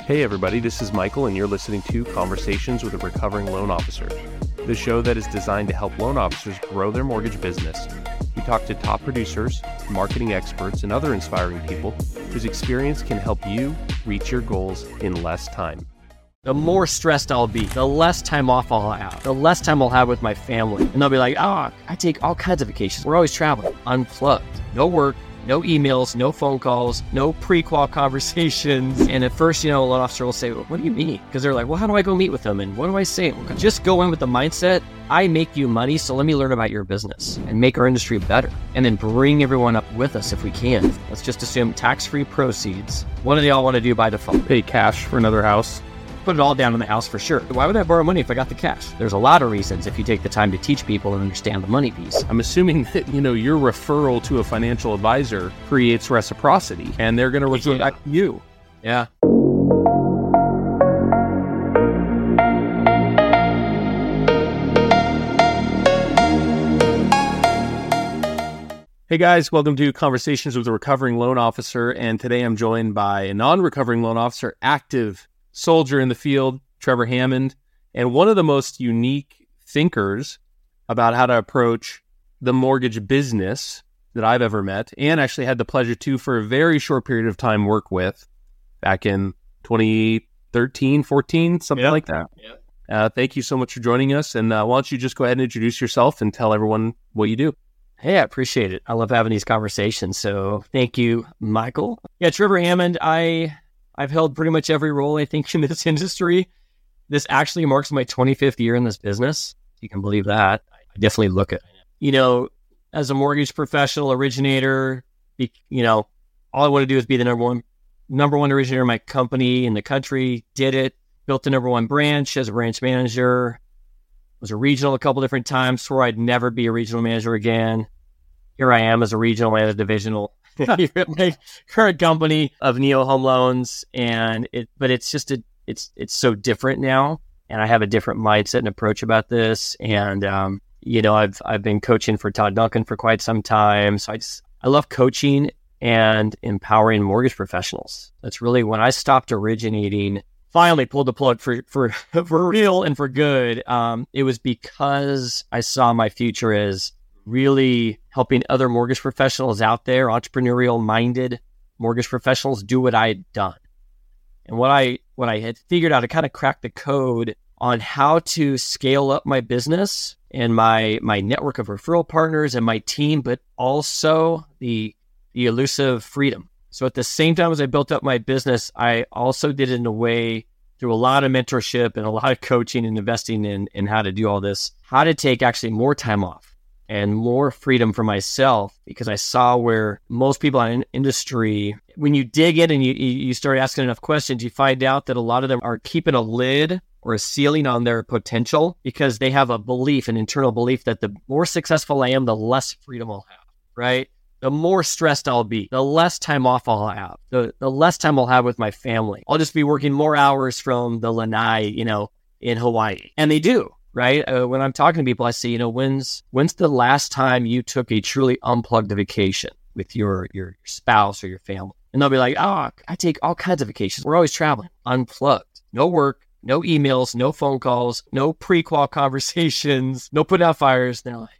Hey everybody, this is Michael and you're listening to Conversations with a Recovering Loan Officer, the show that is designed to help loan officers grow their mortgage business. We talk to top producers, marketing experts, and other inspiring people whose experience can help you reach your goals in less time. The more stressed I'll be, the less time off I'll have, the less time I'll have with my family. And they'll be like, I take all kinds of vacations. We're always traveling, unplugged, no work, no emails, no phone calls, no pre-qual conversations. And at first, a loan officer will say, well, what do you mean? Because they're like, well, how do I go meet with them? And what do I say? Just go in with the mindset, I make you money, so let me learn about your business and make our industry better. And then bring everyone up with us if we can. Let's just assume tax-free proceeds. What do they all want to do by default? Pay cash for another house. Put it all down in the house for sure. Why would I borrow money if I got the cash? There's a lot of reasons if you take the time to teach people and understand the money piece. I'm assuming that, your referral to a financial advisor creates reciprocity and they're going to refer back to you. Yeah. Hey guys, welcome to Conversations with a Recovering Loan Officer. And today I'm joined by a non-recovering loan officer, active soldier in the field, Trevor Hammond, and one of the most unique thinkers about how to approach the mortgage business that I've ever met, and actually had the pleasure to, for a very short period of time, work with back in 2013, 14, something like that. Yeah. Thank you so much for joining us. And why don't you just go ahead and introduce yourself and tell everyone what you do. Hey, I appreciate it. I love having these conversations. So thank you, Michael. Yeah, Trevor Hammond, I've held pretty much every role, I think, in this industry. This actually marks my 25th year in this business. If you can believe that. I definitely look at it. As a mortgage professional originator, all I want to do is be the number one originator in my company in the country. Did it, built the number one branch as a branch manager. Was a regional a couple different times, swore I'd never be a regional manager again. Here I am as a regional and a divisional. My current company of Neo Home Loans, but it's it's so different now, and I have a different mindset and approach about this. And I've been coaching for Todd Duncan for quite some time, so I love coaching and empowering mortgage professionals. That's really when I stopped originating. Finally pulled the plug for real and for good. It was because I saw my future as really helping other mortgage professionals out there, entrepreneurial-minded mortgage professionals, do what I had done. And what I had figured out, I kind of cracked the code on how to scale up my business and my network of referral partners and my team, but also the elusive freedom. So at the same time as I built up my business, I also did it in a way through a lot of mentorship and a lot of coaching and investing in how to do all this, how to take actually more time off and more freedom for myself, because I saw where most people in industry, when you dig in and you start asking enough questions, you find out that a lot of them are keeping a lid or a ceiling on their potential because they have an internal belief that the more successful I am, the less freedom I'll have, right? The more stressed I'll be, the less time off I'll have, the less time I'll have with my family. I'll just be working more hours from the lanai, in Hawaii. And they do, right? When I'm talking to people, I say, when's the last time you took a truly unplugged vacation with your spouse or your family? And they'll be like, I take all kinds of vacations. We're always traveling, unplugged, no work, no emails, no phone calls, no pre-qual conversations, no putting out fires. And they're like,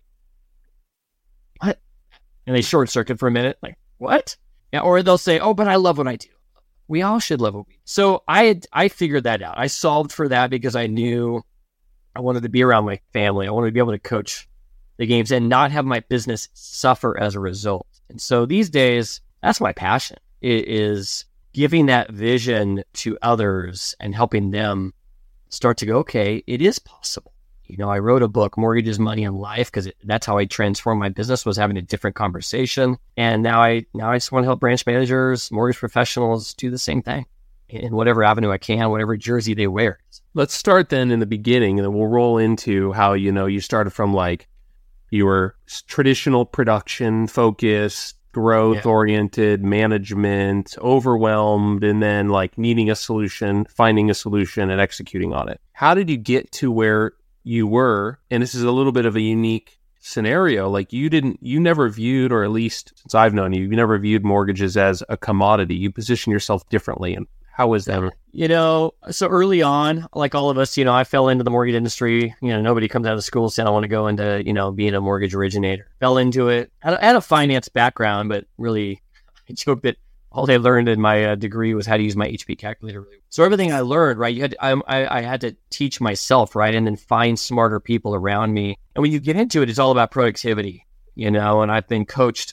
what? And they short circuit for a minute, like, what? Yeah, or they'll say, but I love what I do. We all should love what we do. So I figured that out. I solved for that because I knew I wanted to be around my family. I wanted to be able to coach the games and not have my business suffer as a result. And so these days, that's my passion. It is giving that vision to others and helping them start to go, okay, it is possible. I wrote a book, Mortgages, Money, and Life, because that's how I transformed my business, was having a different conversation. And now I just want to help branch managers, mortgage professionals do the same thing in whatever avenue I can, whatever jersey they wear. Let's start then in the beginning, and then we'll roll into how, you started from you were traditional production focused, growth-oriented, management, overwhelmed, and then needing a solution, finding a solution, and executing on it. How did you get to where you were? And this is a little bit of a unique scenario. You never viewed, or at least since I've known you, you never viewed mortgages as a commodity. You position yourself differently. And How was that? So early on, like all of us, I fell into the mortgage industry. Nobody comes out of school saying, I want to go into, being a mortgage originator. Fell into it. I had a finance background, but really, I joke that all they learned in my degree was how to use my HP calculator. So everything I learned, right, I had to teach myself, right, and then find smarter people around me. And when you get into it, it's all about productivity, and I've been coached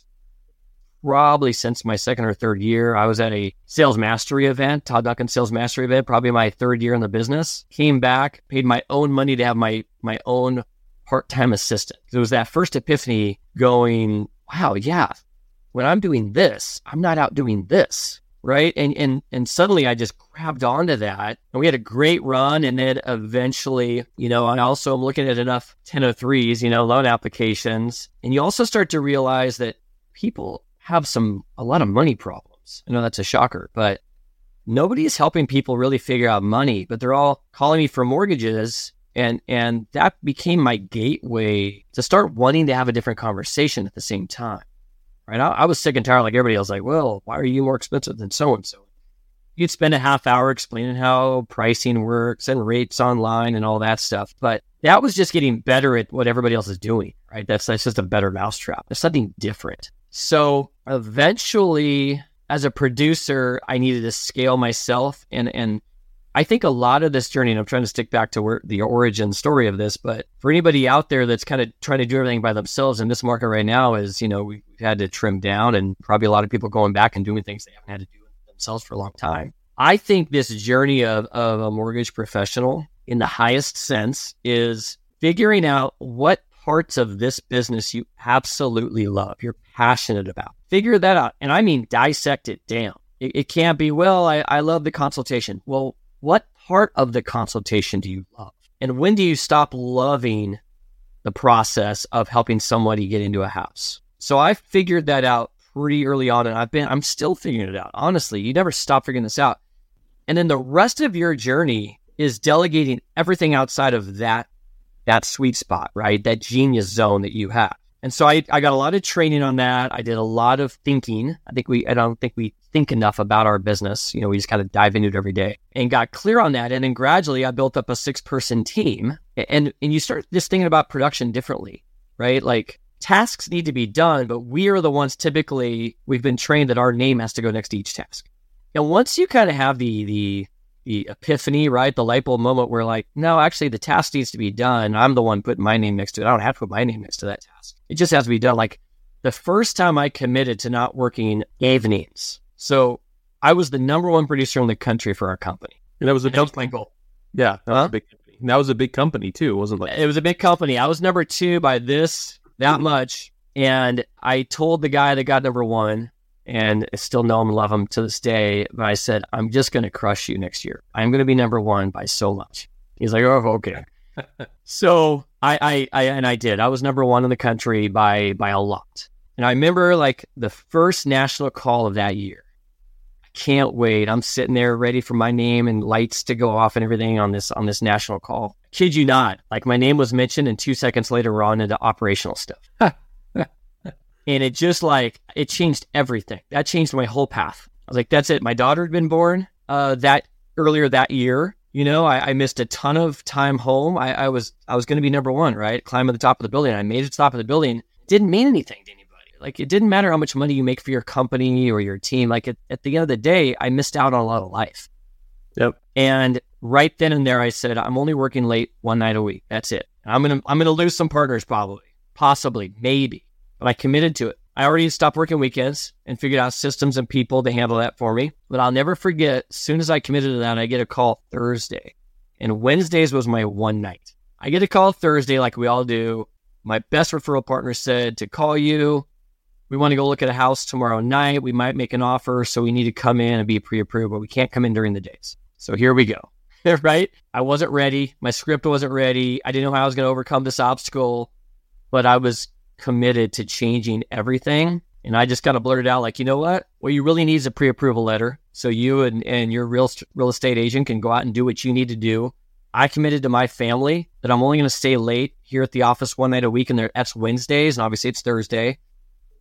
probably since my second or third year. I was at a sales mastery event, Todd Duncan sales mastery event, probably my third year in the business. Came back, paid my own money to have my own part-time assistant. It was that first epiphany going, wow, yeah, when I'm doing this, I'm not out doing this, right? And suddenly I just grabbed onto that. And we had a great run. And then eventually, I also am looking at enough 1003s, loan applications. And you also start to realize that people have a lot of money problems. I know that's a shocker, but nobody is helping people really figure out money, but they're all calling me for mortgages. And that became my gateway to start wanting to have a different conversation at the same time, right? I was sick and tired like everybody else, like, well, why are you more expensive than so-and-so? You'd spend a half hour explaining how pricing works and rates online and all that stuff. But that was just getting better at what everybody else is doing, right? That's just a better mousetrap. There's something different. So eventually, as a producer, I needed to scale myself. And I think a lot of this journey, and I'm trying to stick back to the origin story of this, but for anybody out there that's kind of trying to do everything by themselves in this market right now is, we've had to trim down, and probably a lot of people going back and doing things they haven't had to do themselves for a long time. I think this journey of a mortgage professional in the highest sense is figuring out what parts of this business you absolutely love, you're passionate about. Figure that out. And I mean, dissect it down. It can't be, well, I love the consultation. Well, what part of the consultation do you love? And when do you stop loving the process of helping somebody get into a house? So I figured that out pretty early on, and I'm still figuring it out. Honestly, you never stop figuring this out. And then the rest of your journey is delegating everything outside of that sweet spot, right? That genius zone that you have. And so I got a lot of training on that. I did a lot of thinking. I don't think we think enough about our business. We just kind of dive into it every day and got clear on that. And then gradually I built up a 6-person team, and you start just thinking about production differently, right? Like tasks need to be done, but we are the ones typically, we've been trained that our name has to go next to each task. And once you kind of have the epiphany, right? The light bulb moment where like, no, actually the task needs to be done. I'm the one putting my name next to it. I don't have to put my name next to that task. It just has to be done. Like the first time I committed to not working evenings. So I was the number one producer in the country for our company. And that was my goal. Yeah. That was a big company. And that was a big company too. It wasn't like, it was a big company. I was number 2 by that much. And I told the guy that got number 1, and I still know him and love him to this day. But I said, I'm just going to crush you next year. I'm going to be number 1 by so much. He's like, oh, okay. So I did. I was number 1 in the country by a lot. And I remember like the first national call of that year. I can't wait. I'm sitting there ready for my name and lights to go off and everything on this national call. Kid you not. Like my name was mentioned, and 2 seconds later, we're on into operational stuff. And it just like, it changed everything. That changed my whole path. I was like, that's it. My daughter had been born earlier that year. I missed a ton of time home. I was going to be number 1, right? Climb to the top of the building. I made it to the top of the building. It didn't mean anything to anybody. Like it didn't matter how much money you make for your company or your team. Like at the end of the day, I missed out on a lot of life. Yep. And right then and there, I said, I'm only working late 1 night a week. That's it. I'm gonna lose some partners possibly, maybe. But I committed to it. I already stopped working weekends and figured out systems and people to handle that for me. But I'll never forget, as soon as I committed to that, I get a call Thursday. And Wednesdays was my 1 night. I get a call Thursday like we all do. My best referral partner said to call you. We want to go look at a house tomorrow night. We might make an offer, so we need to come in and be pre-approved, but we can't come in during the days. So here we go, right? I wasn't ready. My script wasn't ready. I didn't know how I was going to overcome this obstacle, but I was committed to changing everything. And I just kind of blurted out like, you know what you really need is a pre-approval letter. So you and your real estate agent can go out and do what you need to do. I committed to my family that I'm only going to stay late here at the office 1 night a week, and that's Wednesdays. And obviously it's Thursday.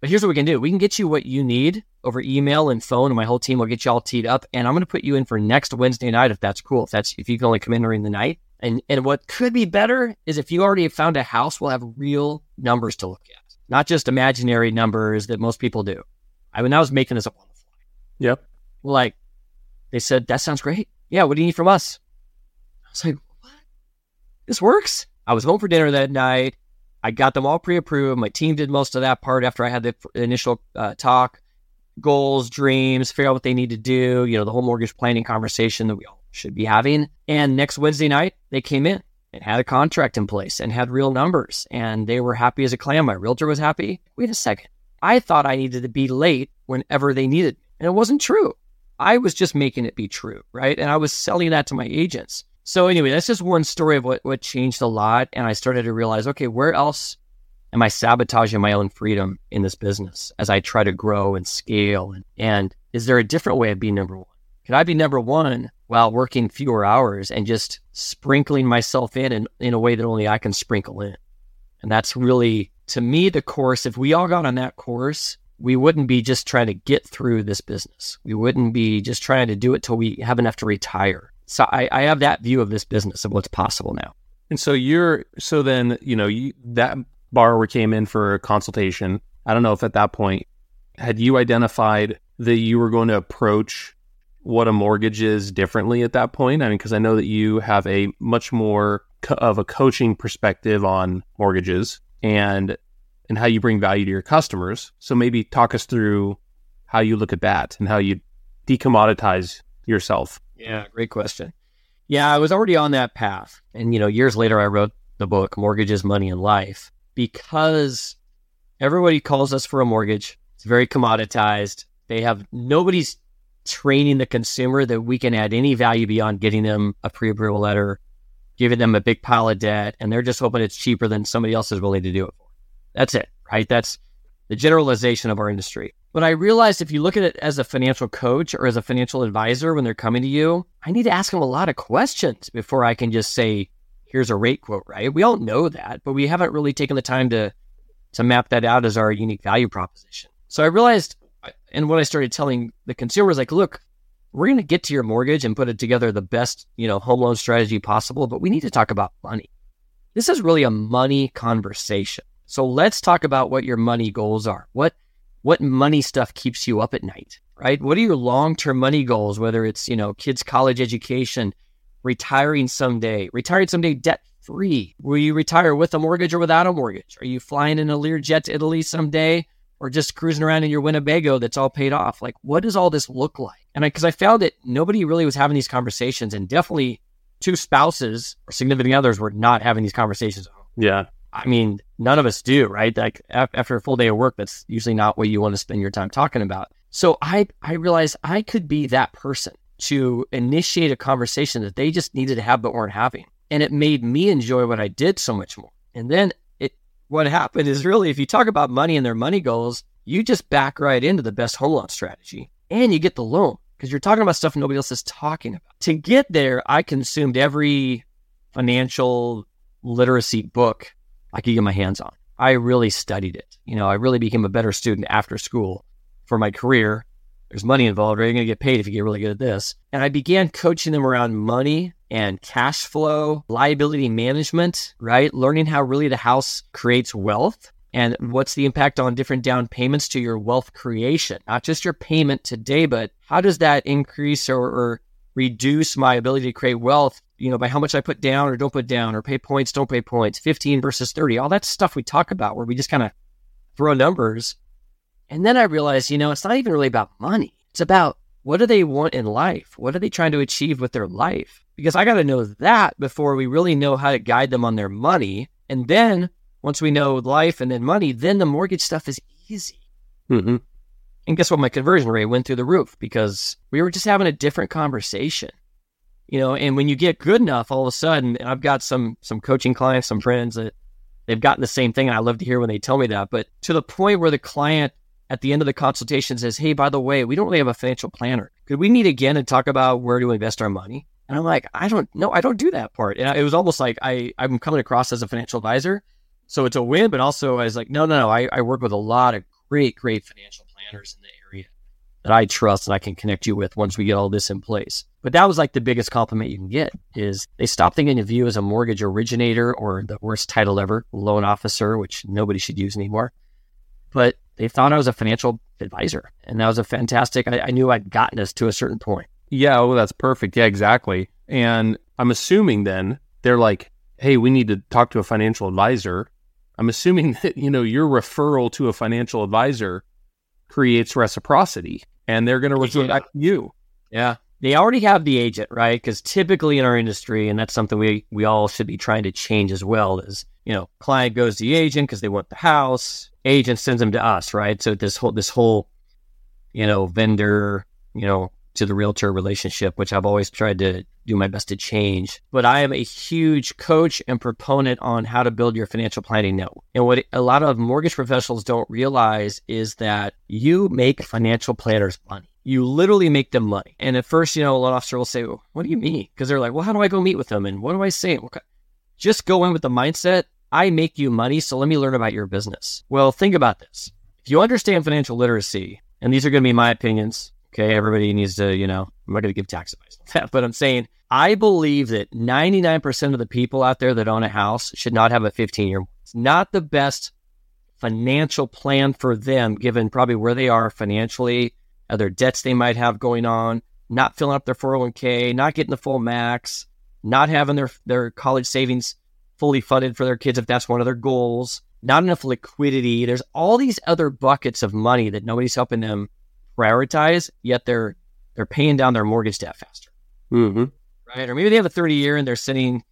But here's what we can do. We can get you what you need over email and phone, and my whole team will get you all teed up. And I'm going to put you in for next Wednesday night if that's cool. If you can only come in during the night. And what could be better is if you already have found a house, we'll have real numbers to look at, not just imaginary numbers that most people do. I was making this up on the fly. Yep. Like, they said, that sounds great. Yeah, what do you need from us? I was like, what? This works? I was home for dinner that night. I got them all pre-approved. My team did most of that part after I had the initial talk, goals, dreams, figure out what they need to do, the whole mortgage planning conversation that we all should be having. And next Wednesday night, they came in and had a contract in place and had real numbers. And they were happy as a clam. My realtor was happy. Wait a second. I thought I needed to be late whenever they needed me. And it wasn't true. I was just making it be true, right? And I was selling that to my agents. So anyway, that's just one story of what changed a lot. And I started to realize, okay, where else am I sabotaging my own freedom in this business as I try to grow and scale? And is there a different way of being number one? Can I be number one while working fewer hours and just sprinkling myself in a way that only I can sprinkle in? And that's really, to me, the course. If we all got on that course, we wouldn't be just trying to get through this business. We wouldn't be just trying to do it till we have enough to retire. So I have that view of this business, of what's possible now. And so that borrower came in for a consultation. I don't know if at that point, had you identified that you were going to approach what a mortgage is differently at that point? I mean, because I know that you have a much more of a coaching perspective on mortgages and how you bring value to your customers. So maybe talk us through how you look at that and how you decommoditize yourself. Yeah, great question. Yeah, I was already on that path. And, years later, I wrote the book, Mortgages, Money, and Life, because everybody calls us for a mortgage. It's very commoditized. Nobody's training the consumer that we can add any value beyond getting them a pre-approval letter, giving them a big pile of debt, and they're just hoping it's cheaper than somebody else is willing to do it for. That's it, right? That's the generalization of our industry. But I realized if you look at it as a financial coach or as a financial advisor when they're coming to you, I need to ask them a lot of questions before I can just say, here's a rate quote, right? We all know that, but we haven't really taken the time to map that out as our unique value proposition. So I realized, and what I started telling the consumers, like, look, we're going to get to your mortgage and put it together the best, home loan strategy possible, but we need to talk about money. This is really a money conversation. So let's talk about what your money goals are. What money stuff keeps you up at night, right? What are your long-term money goals, whether it's, kids' college education, retiring someday debt-free? Will you retire with a mortgage or without a mortgage? Are you flying in a Learjet to Italy someday or just cruising around in your Winnebago that's all paid off? Like, what does all this look like? And because I found that nobody really was having these conversations, and definitely two spouses or significant others were not having these conversations. Yeah. I mean, none of us do, right? Like after a full day of work, that's usually not what you want to spend your time talking about. So I realized I could be that person to initiate a conversation that they just needed to have but weren't having. And it made me enjoy what I did so much more. And then what happened is, really, if you talk about money and their money goals, you just back right into the best home loan strategy and you get the loan because you're talking about stuff nobody else is talking about. To get there, I consumed every financial literacy book I could get my hands on. I really studied it. I really became a better student after school for my career. There's money involved, right? You're going to get paid if you get really good at this. And I began coaching them around money and cash flow, liability management, right? Learning how really the house creates wealth and what's the impact on different down payments to your wealth creation, not just your payment today, but how does that increase or reduce my ability to create wealth, by how much I put down or don't put down, or pay points, don't pay points, 15 versus 30, all that stuff we talk about where we just kind of throw numbers. And then I realized, it's not even really about money. It's about what do they want in life? What are they trying to achieve with their life? Because I got to know that before we really know how to guide them on their money. And then once we know life and then money, then the mortgage stuff is easy. Mm-hmm. And guess what? My conversion rate went through the roof because we were just having a different conversation. And when you get good enough, all of a sudden, and I've got some coaching clients, some friends that they've gotten the same thing, and I love to hear when they tell me that, but to the point where the client at the end of the consultation says, hey, by the way, we don't really have a financial planner. Could we meet again and talk about where to invest our money? And I'm like, I don't do that part. And it was almost like I'm coming across as a financial advisor. So it's a win, but also I was like, no, I work with a lot of great financial planners in the area that I trust and I can connect you with once we get all this in place. But that was like the biggest compliment you can get is they stopped thinking of you as a mortgage originator or the worst title ever, loan officer, which nobody should use anymore. But they thought I was a financial advisor. And that was a fantastic, I knew I'd gotten us to a certain point. Yeah, well, that's perfect. Yeah, exactly. And I'm assuming then they're like, hey, we need to talk to a financial advisor. I'm assuming that, your referral to a financial advisor creates reciprocity and they're going to refer back to you. Yeah. They already have the agent, right? Because typically in our industry, and that's something we all should be trying to change as well, is, client goes to the agent because they want the house. Agent sends them to us, right? So this whole, vendor, to the realtor relationship, which I've always tried to do my best to change. But I am a huge coach and proponent on how to build your financial planning network. And what a lot of mortgage professionals don't realize is that you make financial planners money. You literally make them money. And at first, a loan officer will say, well, what do you mean? Because they're like, well, how do I go meet with them? And what do I say? Just go in with the mindset, I make you money, so let me learn about your business. Well, think about this. If you understand financial literacy, and these are going to be my opinions, okay, everybody needs to, I'm not going to give tax advice on that, but I'm saying I believe that 99% of the people out there that own a house should not have a 15-year. It's not the best financial plan for them, given probably where they are financially, other debts they might have going on, not filling up their 401k, not getting the full max, not having their college savings fully funded for their kids if that's one of their goals, not enough liquidity. There's all these other buckets of money that nobody's helping them prioritize, yet they're paying down their mortgage debt faster. Mm-hmm. Right? Or maybe they have a 30-year and they're sending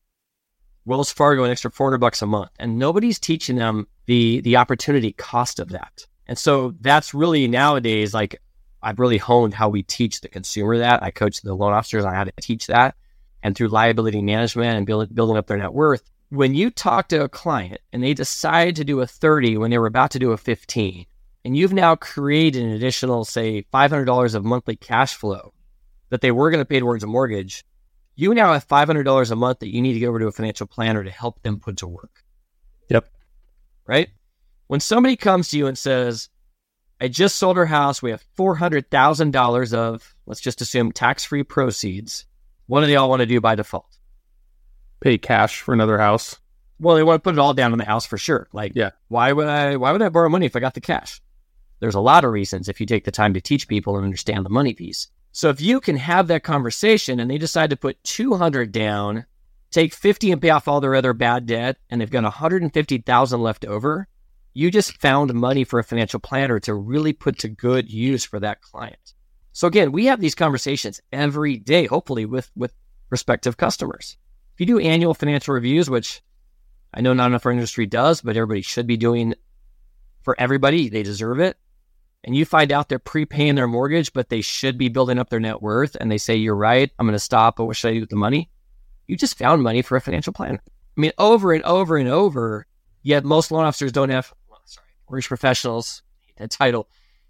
Wells Fargo an extra $400 a month, and nobody's teaching them the opportunity cost of that. And so that's really nowadays, like, I've really honed how we teach the consumer that. I coach the loan officers on how to teach that. And through liability management and building up their net worth, when you talk to a client and they decide to do a 30 when they were about to do a 15, and you've now created an additional, say, $500 of monthly cash flow that they were going to pay towards a mortgage, you now have $500 a month that you need to go over to a financial planner to help them put to work. Yep. Right? When somebody comes to you and says, I just sold our house, we have $400,000 of, let's just assume, tax-free proceeds, what do they all want to do by default? Pay cash for another house. Well, they want to put it all down on the house for sure. Like, yeah. Why would I borrow money if I got the cash? There's a lot of reasons if you take the time to teach people and understand the money piece. So if you can have that conversation and they decide to put 200 down, take 50 and pay off all their other bad debt, and they've got 150,000 left over, you just found money for a financial planner to really put to good use for that client. So again, we have these conversations every day, hopefully with prospective customers. If you do annual financial reviews, which I know not enough our industry does, but everybody should be doing for everybody, they deserve it. And you find out they're prepaying their mortgage, but they should be building up their net worth. And they say, you're right, I'm going to stop, but what should I do with the money? You just found money for a financial planner. I mean, over and over and over, yet most loan officers don't have, mortgage professionals, that title,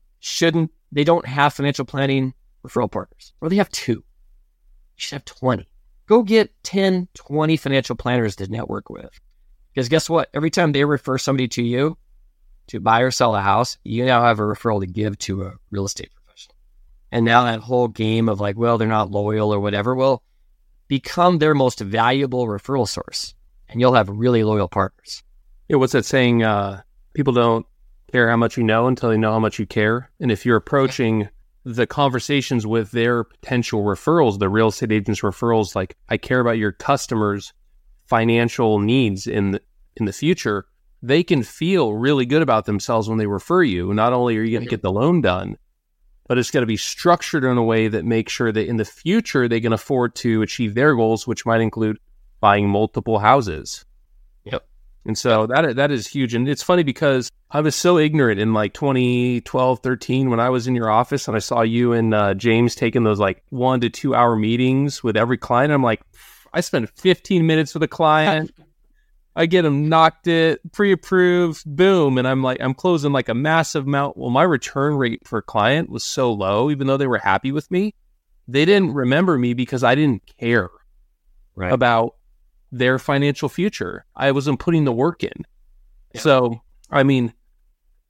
they don't have financial planning referral partners, or they have 2. You should have 20. Go get 10, 20 financial planners to network with. Because guess what? Every time they refer somebody to you to buy or sell a house, you now have a referral to give to a real estate professional. And now that whole game of like, well, they're not loyal or whatever, will become their most valuable referral source. And you'll have really loyal partners. Yeah, what's that saying? People don't care how much you know until they know how much you care. And if you're approaching the conversations with their potential referrals, the real estate agent's referrals, like, I care about your customers' financial needs in the future, they can feel really good about themselves when they refer you. Not only are you going to get the loan done, but it's going to be structured in a way that makes sure that in the future they can afford to achieve their goals, which might include buying multiple houses. Yep. And so that is huge. And it's funny because I was so ignorant in like 2012, 13, when I was in your office and I saw you and James taking those like 1 to 2 hour meetings with every client. I'm like, I spend 15 minutes with a client. I get them knocked it, pre-approved, boom. And I'm closing like a massive amount. Well, my return rate for a client was so low, even though they were happy with me. They didn't remember me because I didn't care about their financial future. I wasn't putting the work in. Yeah. So, I mean,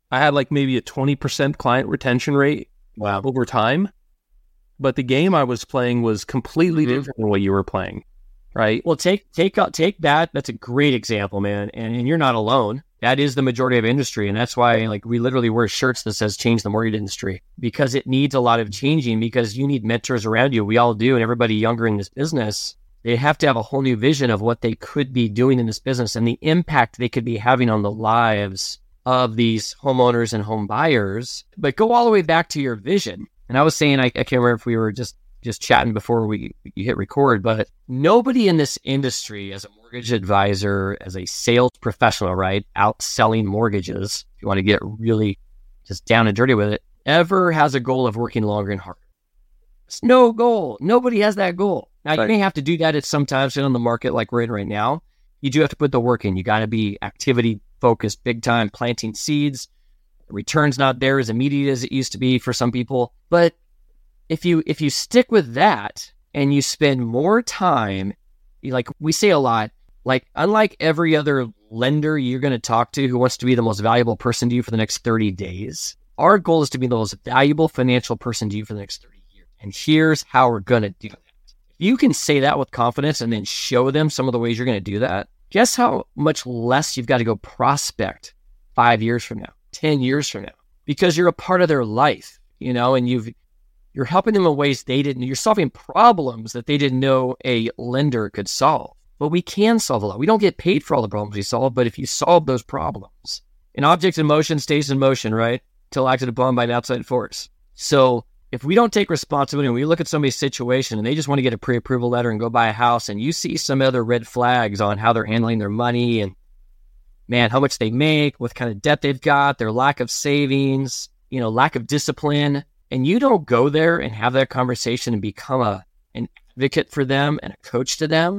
I had like maybe a 20% client retention rate over time. But the game I was playing was completely different than what you were playing, right? Well, take that. That's a great example, man. And you're not alone. That is the majority of industry. And that's why like we literally wear shirts that says change the mortgage industry, because it needs a lot of changing, because you need mentors around you. We all do. And everybody younger in this business, they have to have a whole new vision of what they could be doing in this business and the impact they could be having on the lives of these homeowners and home buyers. But go all the way back to your vision. And I was saying, I can't remember if we were just chatting before you hit record, but nobody in this industry as a mortgage advisor, as a sales professional, right, out selling mortgages, if you want to get really just down and dirty with it, ever has a goal of working longer and harder. It's no goal. Nobody has that goal. Now, you may have to do that at some times in the market like we're in right now. You do have to put the work in. You got to be activity focused big time, planting seeds. The return's not there as immediate as it used to be for some people. But if you stick with that and you spend more time, like we say a lot, like unlike every other lender you're going to talk to who wants to be the most valuable person to you for the next 30 days, our goal is to be the most valuable financial person to you for the next 30 years. And here's how we're going to do that. If you can say that with confidence and then show them some of the ways you're going to do that, guess how much less you've got to go prospect 5 years from now, 10 years from now, because you're a part of their life, and you're helping them in ways they didn't. You're solving problems that they didn't know a lender could solve. But we can solve a lot. We don't get paid for all the problems we solve, but if you solve those problems, an object in motion stays in motion, right? Till acted upon by an outside force. So if we don't take responsibility and we look at somebody's situation and they just want to get a pre-approval letter and go buy a house, and you see some other red flags on how they're handling their money and, man, how much they make, what kind of debt they've got, their lack of savings, lack of discipline, and you don't go there and have that conversation and become an advocate for them and a coach to them,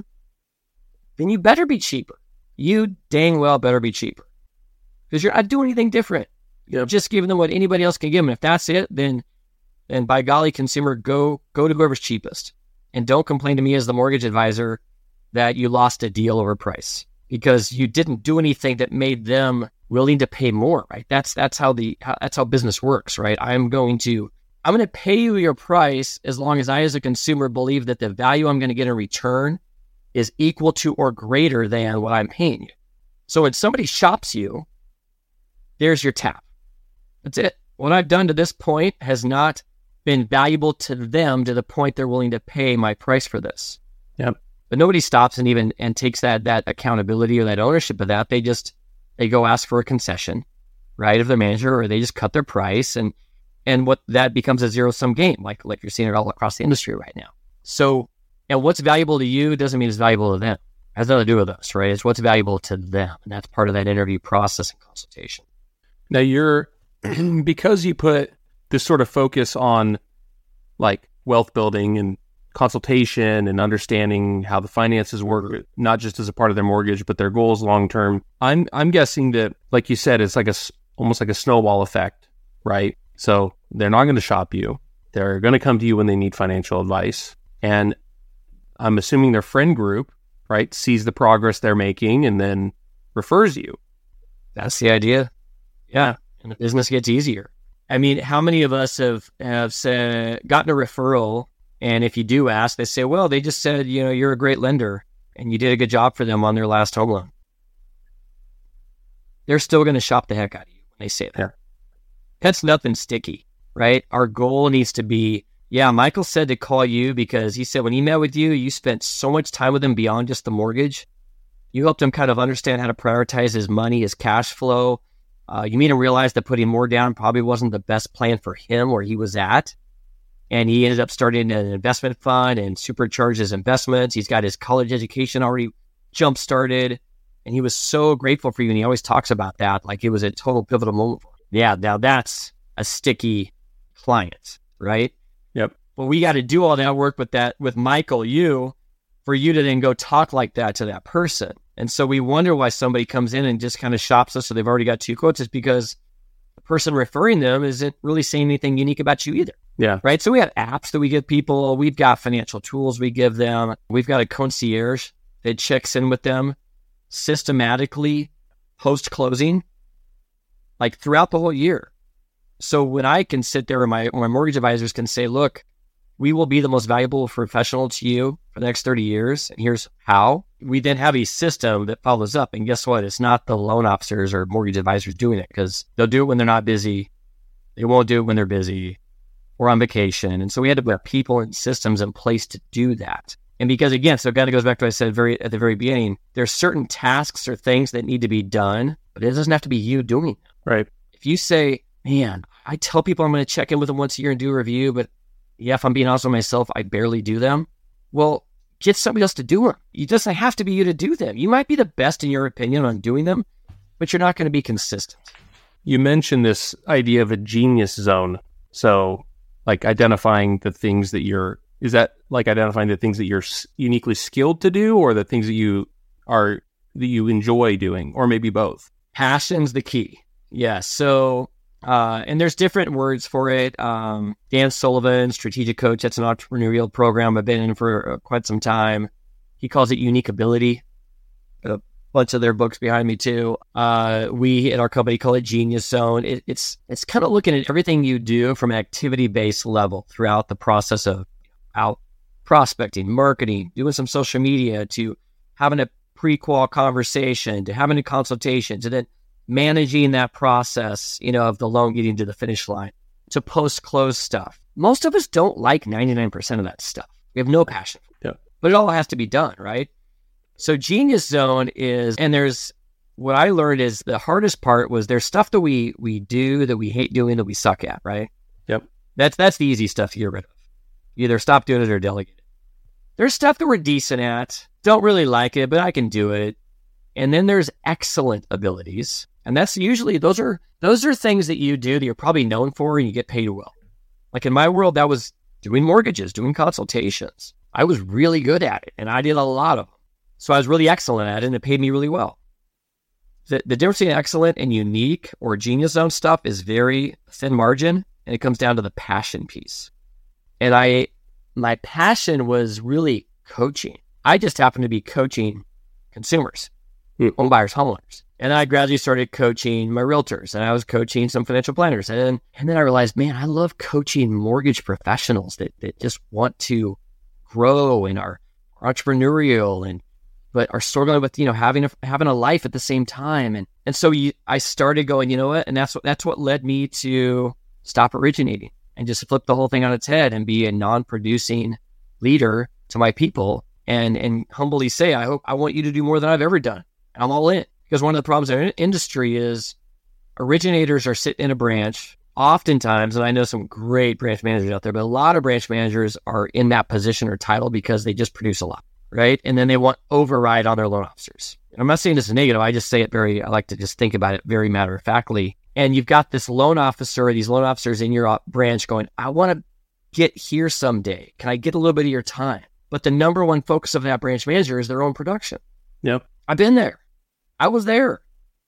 then you better be cheaper. You dang well better be cheaper, because you're not doing anything different. You're just giving them what anybody else can give them. If that's it, then by golly, consumer, go to whoever's cheapest. And don't complain to me as the mortgage advisor that you lost a deal over price because you didn't do anything that made them willing to pay more, right? That's how business works, right? I'm going to pay you your price as long as I, as a consumer, believe that the value I'm going to get in return is equal to or greater than what I'm paying you. So when somebody shops you, there's your tap. That's it. What I've done to this point has not been valuable to them to the point they're willing to pay my price for this. Yep. But nobody stops and takes that accountability or that ownership of that. They go ask for a concession, right, of their manager, or they just cut their price, and what that becomes a zero-sum game, like you're seeing it all across the industry right now. So, and what's valuable to you doesn't mean it's valuable to them. It has nothing to do with us, right? It's what's valuable to them, and that's part of that interview process and consultation. Now because you put this sort of focus on like wealth building and consultation and understanding how the finances work, not just as a part of their mortgage, but their goals long-term. I'm guessing that, like you said, it's like almost like a snowball effect, right? So they're not going to shop you. They're going to come to you when they need financial advice. And I'm assuming their friend group, right, sees the progress they're making and then refers you. That's the idea. Yeah. And the business gets easier. I mean, how many of us have gotten a referral, and if you do ask, they say, well, they just said, you're a great lender and you did a good job for them on their last home loan. They're still going to shop the heck out of you when they say that. Yeah. That's nothing sticky, right? Our goal needs to be, Michael said to call you because he said when he met with you, you spent so much time with him beyond just the mortgage. You helped him kind of understand how to prioritize his money, his cash flow. You made him realize that putting more down probably wasn't the best plan for him where he was at. And he ended up starting an investment fund and supercharged his investments. He's got his college education already jump-started. And he was so grateful for you. And he always talks about that like it was a total pivotal moment for him. Yeah, now that's a sticky client, right? Yep. Well, we got to do all that work with Michael, for you to then go talk like that to that person. And so we wonder why somebody comes in and just kind of shops us so they've already got 2 quotes. It's because the person referring them isn't really saying anything unique about you either. Yeah. Right? So we have apps that we give people. We've got financial tools we give them. We've got a concierge that checks in with them systematically post-closing. like throughout the whole year. So when I can sit there and my mortgage advisors can say, look, we will be the most valuable professional to you for the next 30 years. And here's how. We then have a system that follows up. And guess what? It's not the loan officers or mortgage advisors doing it, because they'll do it when they're not busy. They won't do it when they're busy or on vacation. And so we had to put people and systems in place to do that. And because, again, so it kind of goes back to what I said at the very beginning, there's certain tasks or things that need to be done, but it doesn't have to be you doing them. Right. If you say, man, I tell people I'm going to check in with them once a year and do a review, but yeah, if I'm being honest with myself, I barely do them. Well, get somebody else to do them. It doesn't have to be you to do them. You might be the best in your opinion on doing them, but you're not going to be consistent. You mentioned this idea of a genius zone. So like identifying the things that is that like identifying the things that you're uniquely skilled to do, or the things that you enjoy doing, or maybe both? Passion's the key. Yeah. So, and there's different words for it. Dan Sullivan, strategic coach, that's an entrepreneurial program I've been in for quite some time. He calls it unique ability. A bunch of their books behind me too. We at our company call it Genius Zone. It's kind of looking at everything you do from an activity-based level throughout the process of out prospecting, marketing, doing some social media, to having a pre-qual conversation, to having a consultation, to then managing that process, of the loan getting to the finish line, to post-close stuff. Most of us don't like 99% of that stuff. We have no passion for it. But it all has to be done, right? So Genius Zone there's what I learned is the hardest part was there's stuff that we do that we hate doing that we suck at, right? Yep. That's the easy stuff to get rid of. Either stop doing it or delegate it. There's stuff that we're decent at, don't really like it, but I can do it. And then there's excellent abilities. And that's usually, those are things that you do that you're probably known for and you get paid well. Like in my world, that was doing mortgages, doing consultations. I was really good at it and I did a lot of them. So I was really excellent at it and it paid me really well. The difference between excellent and unique or Genius Zone stuff is very thin margin, and it comes down to the passion piece. And my passion was really coaching. I just happened to be coaching consumers, home buyers, homeowners. And I gradually started coaching my realtors, and I was coaching some financial planners. And then I realized, man, I love coaching mortgage professionals that just want to grow and are entrepreneurial but are struggling with, having a life at the same time. And so I started going, you know what? And that's what led me to stop originating and just flip the whole thing on its head and be a non-producing leader to my people and humbly say, I want you to do more than I've ever done. And I'm all in. Because one of the problems in our industry is originators are sitting in a branch oftentimes, and I know some great branch managers out there, but a lot of branch managers are in that position or title because they just produce a lot, right? And then they want override on their loan officers. And I'm not saying this is negative. I just say it I like to just think about it very matter-of-factly. And you've got this loan officer or these loan officers in your branch going, I want to get here someday. Can I get a little bit of your time? But the number one focus of that branch manager is their own production. Yep. I've been there. I was there.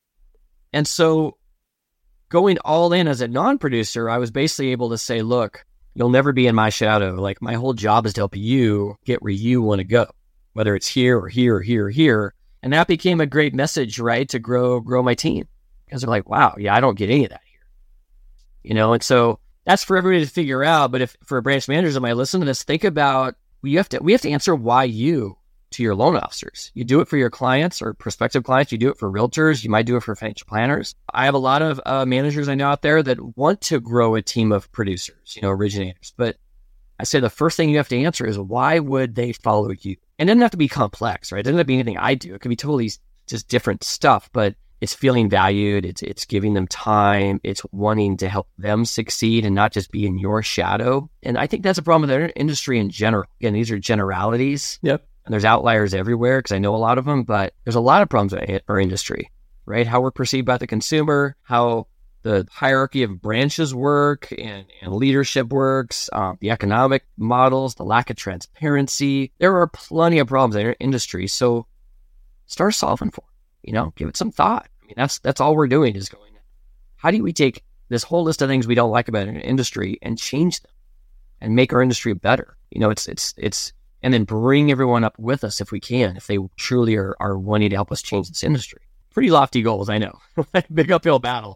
And so going all in as a non-producer, I was basically able to say, look, you'll never be in my shadow. Like my whole job is to help you get where you want to go, whether it's here or here or here or here. And that became a great message, right? To grow my team. Because they're like, wow, yeah, I don't get any of that here. And so that's for everybody to figure out. But if for branch managers that might listen to this, think about, we have to answer why you to your loan officers. You do it for your clients or prospective clients. You do it for realtors. You might do it for financial planners. I have a lot of managers I know out there that want to grow a team of producers, originators. But I say the first thing you have to answer is, why would they follow you? And it doesn't have to be complex, right? It doesn't have to be anything I do. It could be totally just different stuff, but it's feeling valued. It's giving them time. It's wanting to help them succeed and not just be in your shadow. And I think that's a problem with our industry in general. Again, these are generalities. Yep. And there's outliers everywhere because I know a lot of them, but there's a lot of problems in our industry, right? How we're perceived by the consumer, how the hierarchy of branches work and leadership works, the economic models, the lack of transparency. There are plenty of problems in our industry. So start solving for it, give it some thought. I mean, that's all we're doing is going, how do we take this whole list of things we don't like about our industry and change them and make our industry better? It's and then bring everyone up with us if we can, if they truly are wanting to help us change this industry. Pretty lofty goals, I know. Big uphill battle.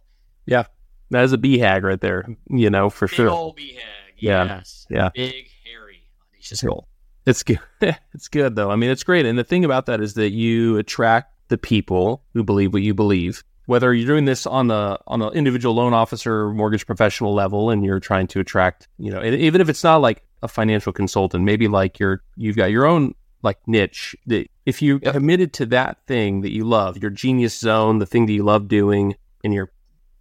Yeah. That is a BHAG right there, for Big sure. old BHAG. Yeah. Yes. Yeah. Big, hairy, audacious goal. It's good. It's good, though. I mean, it's great. And the thing about that is that you attract the people who believe what you believe. Whether you're doing this on the individual loan officer, mortgage professional level, and you're trying to attract, even if it's not like a financial consultant, maybe like you've got your own like niche. That if you committed to that thing that you love, your genius zone, the thing that you love doing, and you're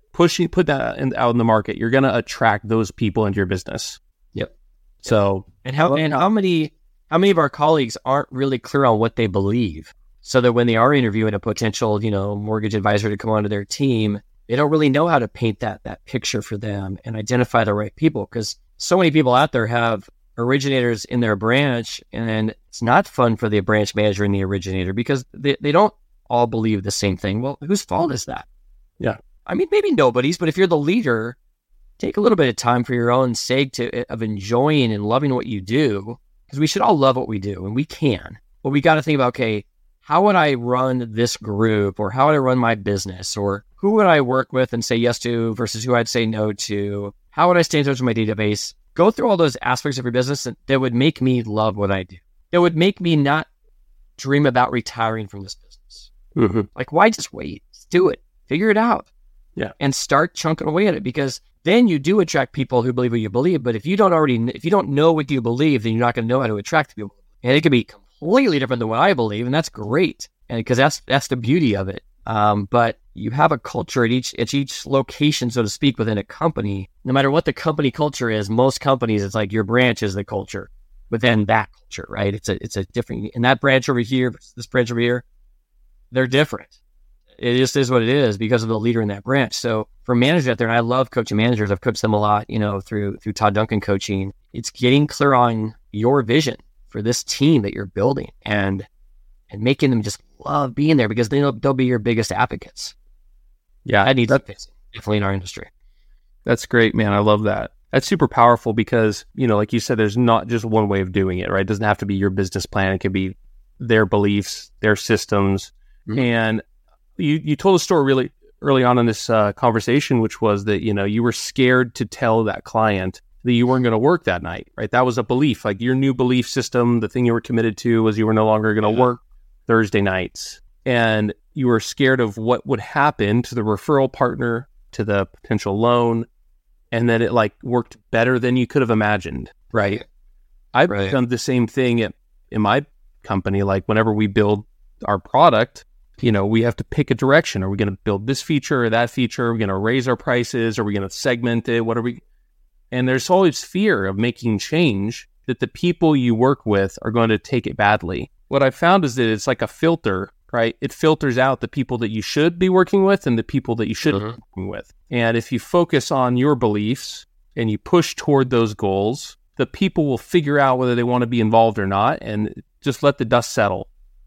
put that out in the market, you're going to attract those people into your business. Yep. So, how many of our colleagues aren't really clear on what they believe? So that when they are interviewing a potential, mortgage advisor to come onto their team, they don't really know how to paint that picture for them and identify the right people. Because so many people out there have originators in their branch, and it's not fun for the branch manager and the originator because they don't all believe the same thing. Well, whose fault is that? Yeah. I mean, maybe nobody's, but if you're the leader, take a little bit of time for your own sake of enjoying and loving what you do, because we should all love what we do, and we can. But we got to think about, okay, how would I run this group, or how would I run my business, or who would I work with and say yes to versus who I'd say no to? How would I stay in touch with my database? Go through all those aspects of your business that would make me love what I do. That would make me not dream about retiring from this business. Mm-hmm. Like, why just wait? Just do it. Figure it out. Yeah. And start chunking away at it, because then you do attract people who believe what you believe. But if you don't know what you believe, then you're not going to know how to attract people. And it could be completely different than what I believe, and that's great. And because that's the beauty of it. But you have a culture at each location, so to speak, within a company. No matter what the company culture is, most companies, it's like your branch is the culture within that culture, right? It's a different, and that branch over here versus this branch over here, they're different. It just is what it is because of the leader in that branch. So for managers out there, and I love coaching managers, I've coached them a lot, through Todd Duncan coaching. It's getting clear on your vision for this team that you're building and making them just love being there, because they'll be your biggest advocates. Yeah, that needs to be definitely in our industry. That's great, man. I love that. That's super powerful because, like you said, there's not just one way of doing it, right? It doesn't have to be your business plan. It could be their beliefs, their systems. Mm-hmm. And you told a story really early on in this conversation, which was that, you were scared to tell that client that you weren't going to work that night, right? That was a belief, like your new belief system. The thing you were committed to was you were no longer going to work Thursday nights. And you were scared of what would happen to the referral partner, to the potential loan, and that it worked better than you could have imagined, right? I've done the same thing in my company. Like whenever we build our product, we have to pick a direction. Are we going to build this feature or that feature? Are we going to raise our prices? Are we going to segment it? What are we? And there's always fear of making change that the people you work with are going to take it badly. What I found is that it's like a filter, right? It filters out the people that you should be working with and the people that you shouldn't be working with. And if you focus on your beliefs and you push toward those goals, the people will figure out whether they want to be involved or not, and just let the dust settle,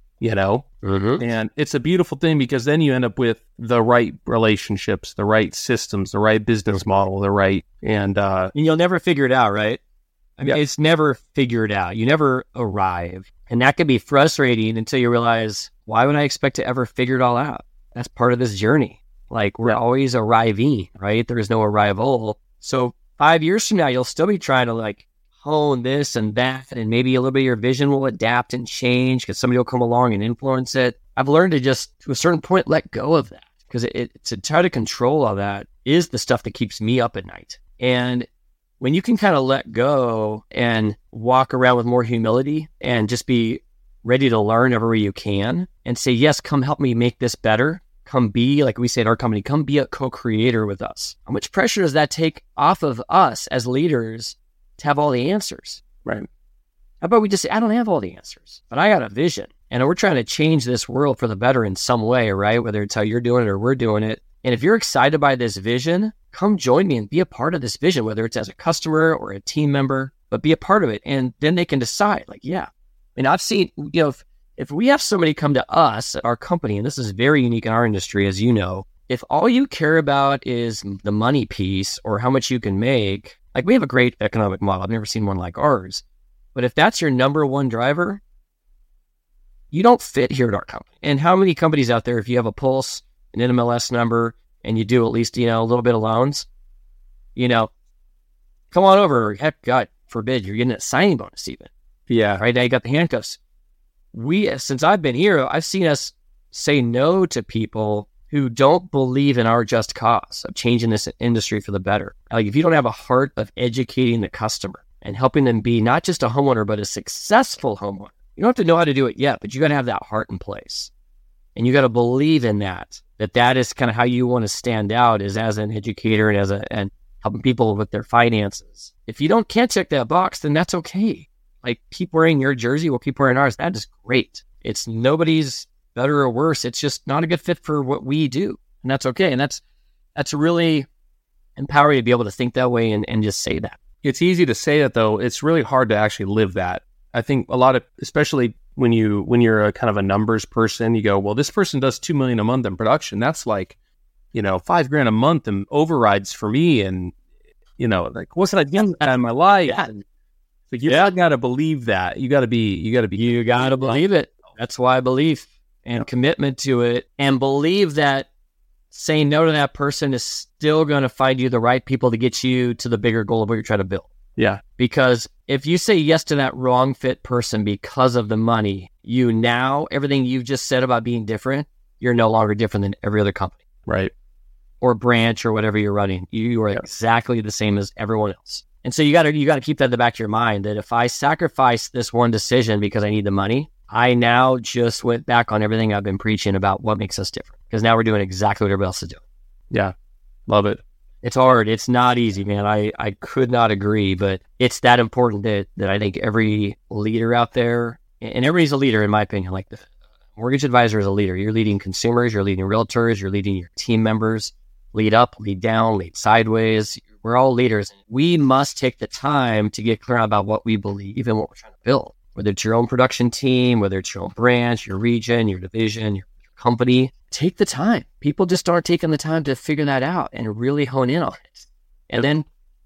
And it's a beautiful thing because then you end up with the right relationships, the right systems, the right business model, and you'll never figure it out, right? I mean, it's never figured out. You never arrive. And that can be frustrating until you realize, why would I expect to ever figure it all out? That's part of this journey. Like, we're always arriving, right? There is no arrival. So 5 years from now, you'll still be trying to hone this and that, and maybe a little bit of your vision will adapt and change because somebody will come along and influence it. I've learned to just, to a certain point, let go of that, because to try to control all that is the stuff that keeps me up at night. And when you can kind of let go and walk around with more humility and just be ready to learn everywhere you can and say, yes, come help me make this better. Come be, like we say at our company, come be a co-creator with us. How much pressure does that take off of us as leaders to have all the answers? Right. How about we just say, I don't have all the answers, but I got a vision. And we're trying to change this world for the better in some way, right? Whether it's how you're doing it or we're doing it. And if you're excited by this vision, come join me and be a part of this vision, whether it's as a customer or a team member, but be a part of it. And then they can decide, And I've seen, if we have somebody come to us at our company, and this is very unique in our industry, as you know, if all you care about is the money piece or how much you can make, we have a great economic model. I've never seen one like ours. But if that's your number one driver, you don't fit here at our company. And how many companies out there, if you have a pulse, an NMLS number, and you do at least, a little bit of loans, come on over. Heck, God forbid, you're getting a signing bonus even. Yeah. Right now you got the handcuffs. Since I've been here, I've seen us say no to people who don't believe in our just cause of changing this industry for the better. Like, if you don't have a heart of educating the customer and helping them be not just a homeowner, but a successful homeowner, you don't have to know how to do it yet, but you got to have that heart in place. And you got to believe in that is kind of how you want to stand out, is as an educator and helping people with their finances. If you can't check that box, then that's okay. Like, keep wearing your jersey, we'll keep wearing ours. That is great. It's nobody's better or worse. It's just not a good fit for what we do. And that's okay. And that's really empowering to be able to think that way and just say that. It's easy to say that, though. It's really hard to actually live that. I think a lot of, especially when you're a kind of a numbers person, you go, well, this person does $2 million a month in production. That's like, $5,000 a month in overrides for me. And, like, what's I done in my life? Yeah. Like, you got to believe that. You got to believe it. That's why I believe and commitment to it, and believe that saying no to that person is still going to find you the right people to get you to the bigger goal of what you're trying to build. Yeah. Because if you say yes to that wrong fit person because of the money, everything you've just said about being different, you're no longer different than every other company. Right. Or branch or whatever you're running. You are exactly the same as everyone else. And so you got to keep that in the back of your mind, that if I sacrifice this one decision because I need the money, I now just went back on everything I've been preaching about what makes us different. Because now we're doing exactly what everybody else is doing. Yeah. Love it. It's hard. It's not easy, man. I could not agree, but it's that important that I think every leader out there, and everybody's a leader in my opinion, like the mortgage advisor is a leader. You're leading consumers, you're leading realtors, you're leading your team members, lead up, lead down, lead sideways. We're all leaders. We must take the time to get clear about what we believe and what we're trying to build. Whether it's your own production team, whether it's your own branch, your region, your division, your company, take the time. People just aren't taking the time to figure that out and really hone in on it. And then,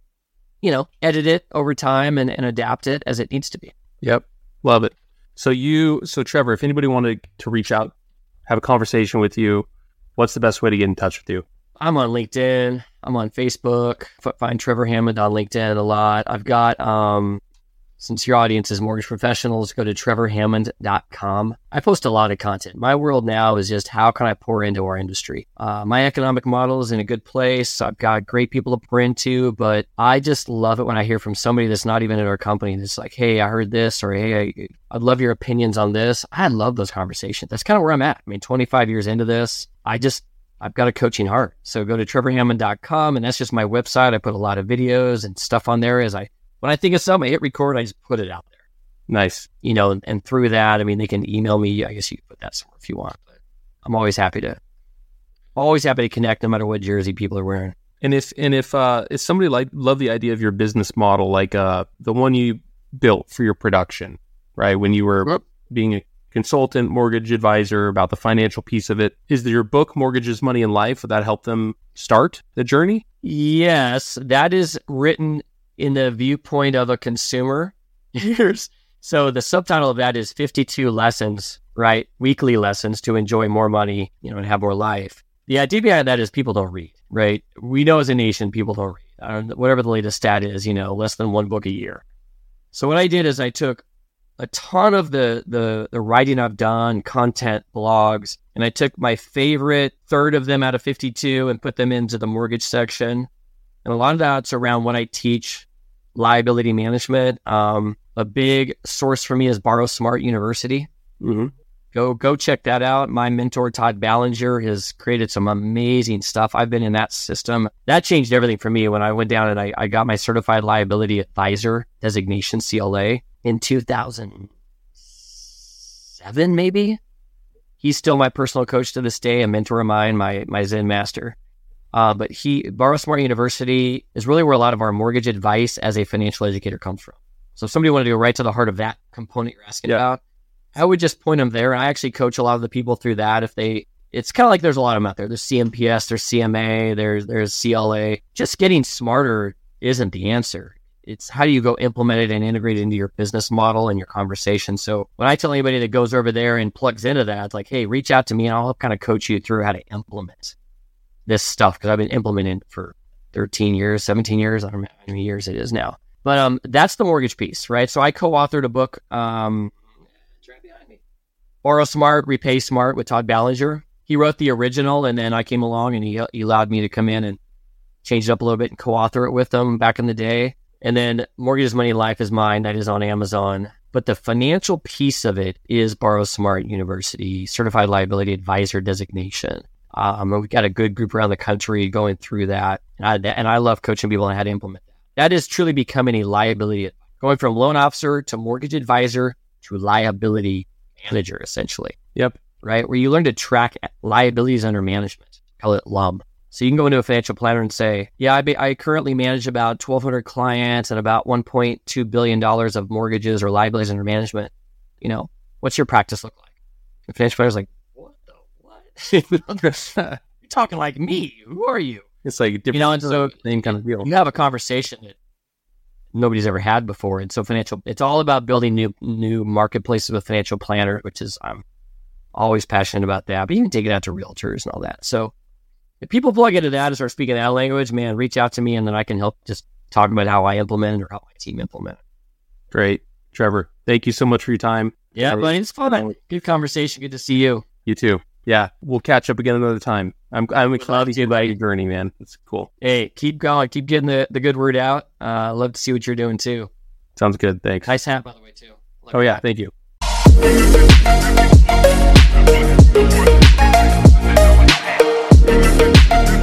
edit it over time and adapt it as it needs to be. Yep. Love it. So Trevor, if anybody wanted to reach out, have a conversation with you, what's the best way to get in touch with you? I'm on LinkedIn. I'm on Facebook. Find Trevor Hammond on LinkedIn a lot. I've got, since your audience is mortgage professionals, go to trevorhammond.com. I post a lot of content. My world now is just how can I pour into our industry? My economic model is in a good place. I've got great people to pour into, but I just love it when I hear from somebody that's not even at our company that's like, hey, I heard this, or hey, I'd love your opinions on this. I love those conversations. That's kind of where I'm at. 25 years into this, I've got a coaching heart. So go to trevorhammond.com, and that's just my website. I put a lot of videos and stuff on there when I think of something, I hit record, I just put it out there. Nice. And through that, they can email me. I guess you can put that somewhere if you want, but I'm always happy to connect no matter what jersey people are wearing. And if somebody love the idea of your business model, like the one you built for your production, right? When you were being a consultant, mortgage advisor, about the financial piece of it, is your book Mortgages, Money, and Life? Would that help them start the journey? Yes, that is written in the viewpoint of a consumer. So the subtitle of that is 52 lessons, right? Weekly lessons to enjoy more money, and have more life. The idea behind that is people don't read, right? We know as a nation, people don't read. Whatever the latest stat is, less than one book a year. So what I did is I took a ton of the writing I've done, content, blogs, and I took my favorite third of them out of 52 and put them into the mortgage section. And a lot of that's around what I teach, liability management. A big source for me is Borrow Smart University. Mm-hmm. Go check that out. My mentor, Todd Ballinger, has created some amazing stuff. I've been in that system. That changed everything for me when I went down and I got my certified liability advisor designation, CLA, in 2007, maybe. He's still my personal coach to this day, a mentor of mine, my Zen master. But Borrow Smart University is really where a lot of our mortgage advice as a financial educator comes from. So if somebody wanted to go right to the heart of that component you're asking about, I would just point them there. And I actually coach a lot of the people through that. It's kind of like there's a lot of them out there. There's CMPS, there's CMA, there's CLA. Just getting smarter isn't the answer. It's how do you go implement it and integrate it into your business model and your conversation. So when I tell anybody that goes over there and plugs into that, it's like, hey, reach out to me and I'll help kind of coach you through how to implement this stuff because I've been implementing it for 13 years, 17 years. I don't know how many years it is now. But that's the mortgage piece, right? So I co-authored a book, Borrow Smart, Repay Smart with Todd Ballinger. He wrote the original, and then I came along and he allowed me to come in and change it up a little bit and co-author it with him back in the day. And then Mortgages, Money, Life is Mine. That is on Amazon. But the financial piece of it is Borrow Smart University, Certified Liability Advisor designation. We've got a good group around the country going through that. And I love coaching people on how to implement that. That is truly becoming a liability, going from loan officer to mortgage advisor to liability manager, essentially. Yep. Right? Where you learn to track liabilities under management, call it LUM. So you can go into a financial planner and say, yeah, I currently manage about 1,200 clients and about $1.2 billion of mortgages or liabilities under management. You know, what's your practice look like? The financial planner's like, what the what? You're talking like me. Who are you? It's like different, you know, and so same kind of deal. You have a conversation that nobody's ever had before. And so it's all about building new marketplaces with financial planners, which is, I'm always passionate about that, but you can take it out to realtors and all that. So if people plug into that and start speaking that language, man, reach out to me and then I can help just talk about how I implement it or how my team implement it. Great. Trevor, thank you so much for your time. Yeah, buddy, it's fun. Good conversation. Good to see you. You too. Yeah, we'll catch up again another time. I'm excited about your journey, man. It's cool. Hey, keep going. Keep getting the good word out. Love to see what you're doing too. Sounds good. Thanks. Nice hat, by the way, too. Oh, yeah. Thank you.